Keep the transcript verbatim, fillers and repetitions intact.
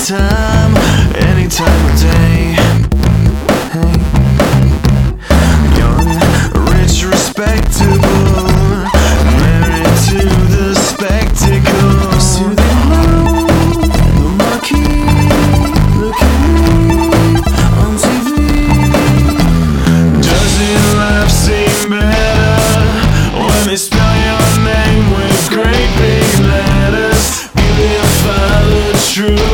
time, any time of day. Hey. Young, rich, respectable, married to the spectacle. Soothing glow, the marquee, look at me on T V. Doesn't life seem better when they spell your name with great big letters? If I the truth